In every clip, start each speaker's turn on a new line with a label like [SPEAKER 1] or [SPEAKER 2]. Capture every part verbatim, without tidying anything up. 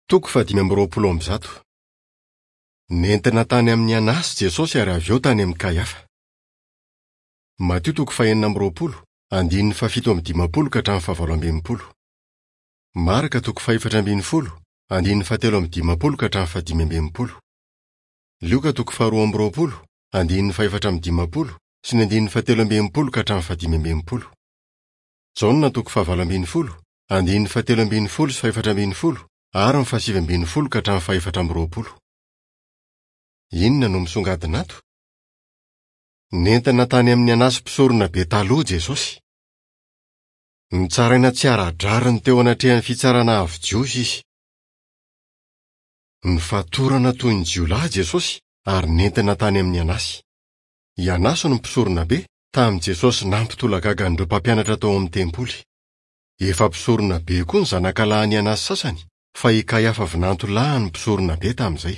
[SPEAKER 1] Toko fadimy amby roapolo amby zato. Nentina tany amin'ny Anasy Jesosy ary avy eo tany amin'ny Kayafa. Matio toko fahenina amby roapolo, andininy fafito amby dimapolo ka hatramin'ny fahavalo amby enimpolo. Marka toko faefatra ambin'ny folo, andininy fahatelo amby dimapolo ka hatramin'ny fahadimy amby enimpolo. Lioka toko faharoa amby roapolo, andininy faefatra amby dimapolo, sy ny andininy fahatelo amby enimpolo ka hatramin'ny fahadimy amby enimpolo. Jaona toko fahavalo ambin'ny folo, andininy fahatelo ambin'ny folo sy faefatra ambin'ny folo, ary ny fahasivy ambin'ny folo ka hatramin'ny faefatra amby roapolo. Inona no misongadina ato? Nentina tany amin'ny Anasy mpisorona be taloha Jesosy. Nitsaraina tsy ara-drariny teo anatrehan'ny fitsarana avy jiosy izy. Nifatorana toy ny jiolahy Jesosy ary nentina tany amin'ny Anasy. I Anasy no mpisorona be tamin'i Jesosy nampitolagagan'ireo mpampianatra tao amin'ny tempoly. Efa mpisorona be koa ny zanak'alahin'i Anasy sasany, fa i Kayafa vinantolahy ny mpisorona be tamin'izay.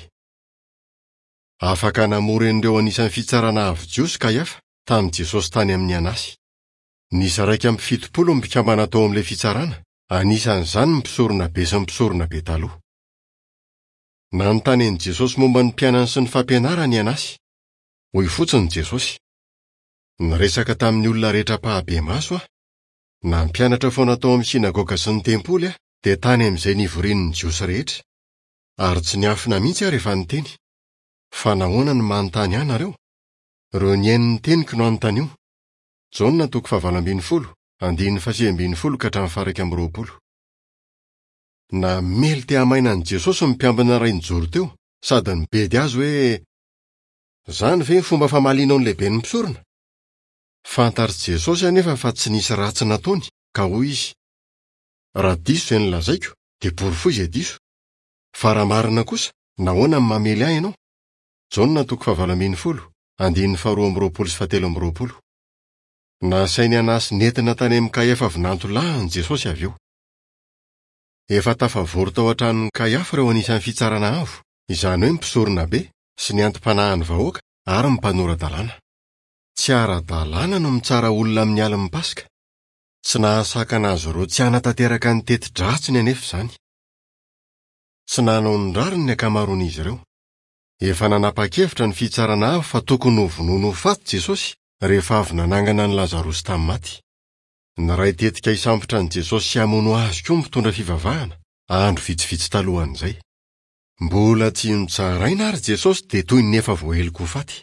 [SPEAKER 1] Afaka namoren'ireo anisan'ny fitsarana avy jiosy Kayafa tamin'i Jesosy tany amin'ny Anasy. Nisy raika amby fitopolo mpikambana tao amin'ilay fitsarana, anisan'izany ny mpisorona be sy ny mpisorona be taloha. Nanontany an'i Jesosy momba ny mpianany sy ny fampianarany Anasy. Hoy fotsiny Jesosy: niresaka tamin'ny olona rehetra pahabe maso aho, na mpianatra foana tao amin'ny sinagoga sy ny tempoly aho, dia tany amin'izay nivorian'ny jiosy rehetra. Ary tsy niafina mihitsy aho rehefa niteny. Fa nahoana ny manontany ahy nareo? Ireo niain'ny teniko no anontany io. Jaona toko fahavalo ambin'ny folo, andininy fahasivy ambin'ny folo ka hatramin'ny faha raika amby roapolo. Na mely te hamaina an' Jesosy ny mpiambina iray nijoro teo, sady nibedy azy hoe: zany ve ny fomba famalianao ny lehiben'ny mpisorona? Fantaritsy Jesosy anefa fa tsy nisy ratsy nataony, ka hoy izy: raha diso izay nolazaiko, dia borifoy izay diso. Fa raha marina kosa, nahoana ny mamely ahy ianao? Jaona toko fahavalo ambin'ny folo, andininy faharoa amby roapolo sy fahatelo amby roapolo. Nasainy Anasy nentina tany amin'ny Kayafa vinantolahiny Jesosy avy eo. Efa tafavory tao an-tranon'ny Kayafa ireo anisan'ny fitsarana avo, izany hoe mpisorona be sy ny antom-panahin'ny vahoaka ary ny mpanorandalàna. Tsy ara-dalàna no mitsara olona amin'ny alin'ny Paska. Tsy nahasakana azy ireo tsy hanatanteraka ny teti-dratsiny anefa izany. Tsy nanao ny rariny ny ankamaroan'izy ireo. Efa nanapa-kevitra ny fitsarana avo fa tokony ho vonoina ho faty Jesosy rehefa avy nanangana ny Lazarosy tamin'ny maty. Ny ray tetika hisambotra ny Jesosy sy hamono azy koa mitondra fivavahana, andro vitsivitsy talohan'izay. Mbola tsy nitsaraina ary Jesosy dia toy ny efa voaheliko ho faty.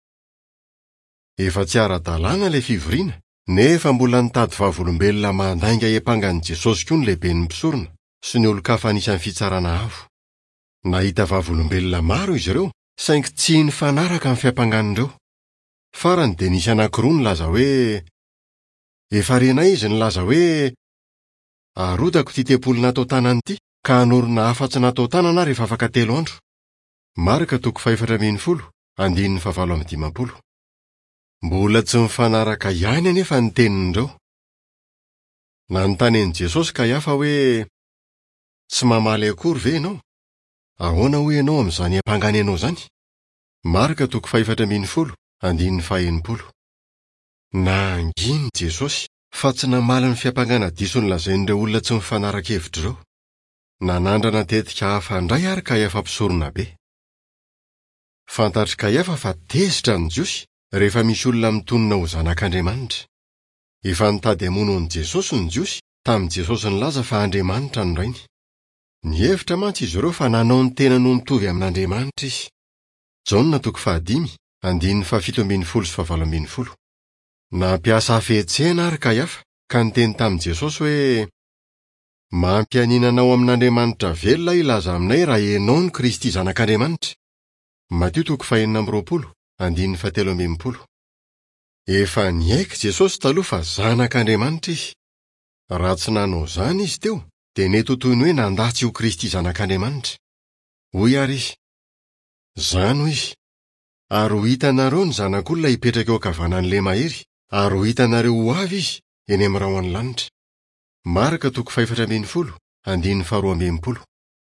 [SPEAKER 1] Efa tsy ara-dalàna ilay fivoriana, nefa mbola nitady vavolombelona mandainga hiampangan'i Jesosy koa ny lehiben'ny mpisorona sy ny olon-kafa anisan'ny fitsarana avo. Nahita vavolombelona maro izy ireo, saingy tsy nifanaraka amin'ny fiampangan'ireo. Farany dia nisy anankiroa nilaza hoe: efa renay izy nilaza hoe: arodako ty tempolo natao tanana ity, ka hanorina afa-tsy natao tanana rehefa afaka telo andro. Marka toko faefatra ambin'ny folo, andininy fahavalo amby dimapolo. Mbola tsy mifanaraka ihany anefa ny tenin'ireo. Nanontany an'i Jesosy Kayafa hoe: tsy mamaly akory ve ianao? Ahoana hoy ianao amin'izany hampangany ianao zany? Marka toko faefatra ambin'ny folo, andininy fahenimpolo. Nanginy Jesosy fa tsy namaly ny fiampangana diso nolazain'ireo olona tsy mifanaraka-hevitra ireo. Nanandrana tetika hafa indray ary Kayafa mpisorona be. Fantatry Kayafa fa tezitra ny jiosy rehefa misy olona mitonona ho zanak'Andriamanitra. Efa nitady hamono an' Jesosy ny jiosy tamin'i Jesosy nilaza fa Andriamanitra ny rainy. Nihevitra mantsy izy ireo fa nanao ny tena no mitovy amin'Andriamanitra izy. Jaona toko fahadimy, andininy fahafito ambin'ny folo sy fahavalo ambin'ny folo. Nampiasa hafetsena ary Kayafa ka niteny tamin'i Jesosy hoe: mampianinanao amin'Andriamanitra velona ilaza aminay raha ianao no Kristy zanak'Andriamanitra. Matio toko fahenina amby roapolo, andininy fahatelo amby enimpolo. Efa niaiky Jesosy taloha fa zanak'Andriamanitra izy. Raha tsy nanao zany izy teo, dia nety ho toy ny hoe nandatsy ho Kristy zanak'Andriamanitra. Hoy ary izy: zany ho izy, ary ho hitanareo ny zanak'olona hipetraka eo ankavanan'ilay mahery, ary ho hitanareo ho avy izy eny amin'ny rahona lanitra. Marka toko faefatra ambin'ny folo, andininy faharoa amby enimpolo.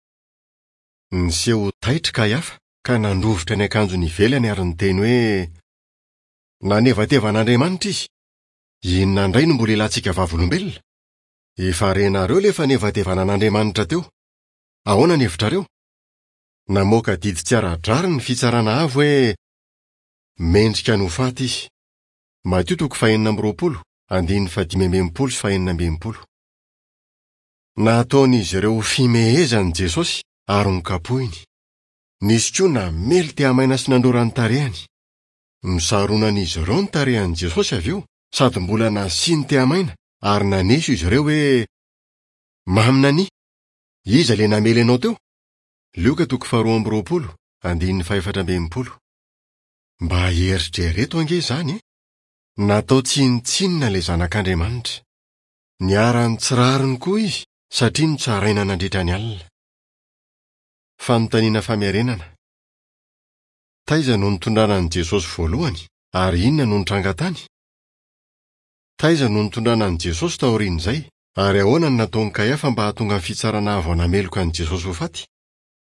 [SPEAKER 1] Niseho taitra Kayafa ka nandrovitra ny akanjony ivelany ary niteny hoe: nanevatevan'Andriamanitra izy. Inona indray no mbola ilantsika vavolombelona? Efa renareo le fanevatevanan'Andriamanitra teo. Ahoana ny hevitrareo? Namoaka didy tsy ara-drary ny fitsarana avy hoe mendrika no faty izy. Mateo toko fahaenina amby roapolo, andiny fahadimy amby enimpolo sy fahaenina amby enimpolo. Nataon'izy ireo fimehezany Jesosy ary nokapohiny. Nisy koa namely tia amaina sy nandora ny tarehany. Nisaronan'izy ireo ny tarehan'i Jesosy avy eo, sady mbola nasiany tia amaina ary naneso izy ireo hoe maminani, iza le namely anao teo? Luka toko faharoa amby roapolo, andiny fahaefatra amby enimpolo. Mba eritrereto ange zany e? Natao tsinitsinina le zanak'Andriamanitra. Niarany tsirariny koa izy, satria nitsaraina nandritra ny alina. Fanontaniana famiarenana. Taiza no nitondrana an'i Jesosy voalohany, ary inona no nitranga tany? Taiza no nitondrana an'i Jesosy taorian'izay, ary ahoana no nataon'i Kayafa mba hahatonga ny fitsarana avo nameloka an'i Jesosy ho faty?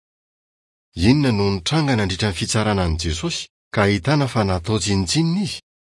[SPEAKER 1] Inona no nitranga nandritra ny fitsarana an'i Jesosy, ka ahitana fa natao tsinitsinina izy,